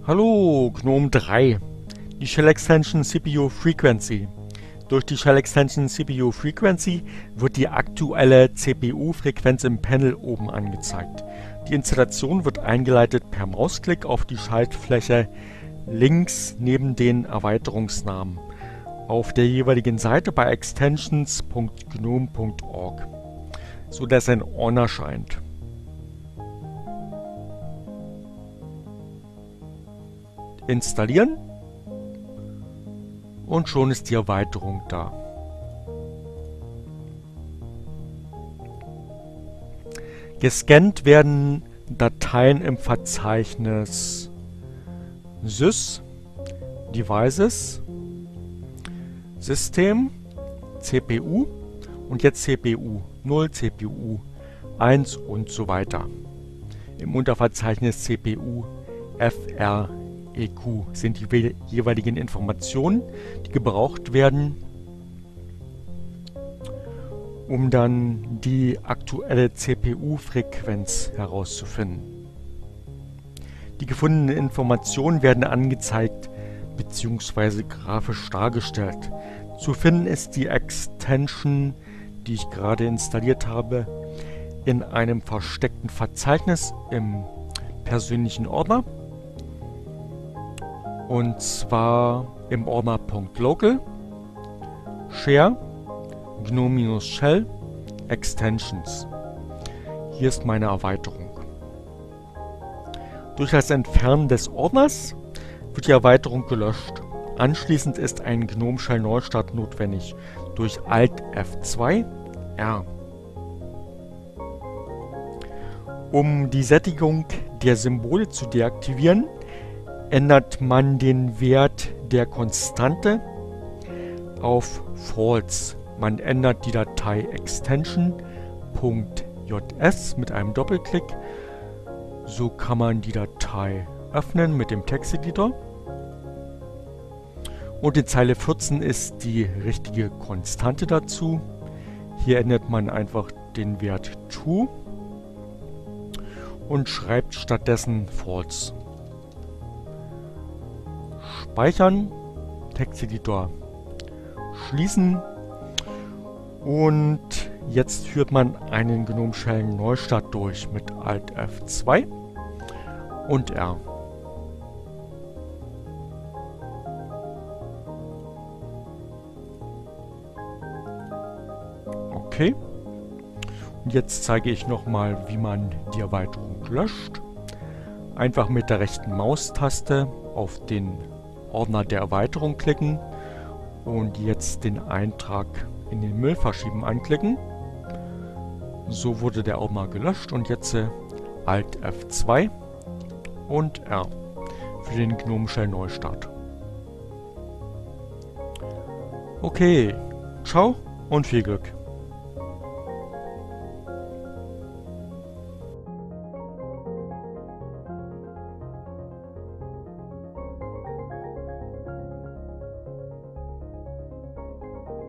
Hallo, GNOME 3. Die Shell Extension CPU Frequency. Durch die Shell Extension CPU Frequency wird die aktuelle CPU-Frequenz im Panel oben angezeigt. Die Installation wird eingeleitet per Mausklick auf die Schaltfläche links neben den Erweiterungsnamen auf der jeweiligen Seite bei extensions.gnome.org, sodass ein On erscheint. Installieren und schon ist die Erweiterung da. Gescannt werden Dateien im Verzeichnis Sys, Devices, System, CPU und jetzt CPU 0, CPU 1 und so weiter. Im Unterverzeichnis CPU FREQ sind die jeweiligen Informationen, die gebraucht werden, um dann die aktuelle CPU-Frequenz herauszufinden. Die gefundenen Informationen werden angezeigt bzw. grafisch dargestellt. Zu finden ist die Extension, die ich gerade installiert habe, in einem versteckten Verzeichnis im persönlichen Ordner. Und zwar im Ordner .local, share, gnome-shell, extensions. Hier ist meine Erweiterung. Durch das Entfernen des Ordners wird die Erweiterung gelöscht. Anschließend ist ein GNOME Shell Neustart notwendig durch Alt F2 R. Um die Sättigung der Symbole zu deaktivieren, ändert man den Wert der Konstante auf False. Man ändert die Datei extension.js mit einem Doppelklick. So kann man die Datei öffnen mit dem Texteditor. Und in Zeile 14 ist die richtige Konstante dazu. Hier ändert man einfach den Wert True und schreibt stattdessen False. Speichern, Texteditor schließen und jetzt führt man einen GNOME Shell Neustart durch mit Alt F2 und R. Okay. Und jetzt zeige ich nochmal, wie man die Erweiterung löscht. Einfach mit der rechten Maustaste auf den Ordner der Erweiterung klicken und jetzt den Eintrag in den Müll verschieben anklicken. So wurde der Ordner gelöscht und jetzt Alt F2 und R für den GNOME Shell Neustart. Okay, ciao und viel Glück!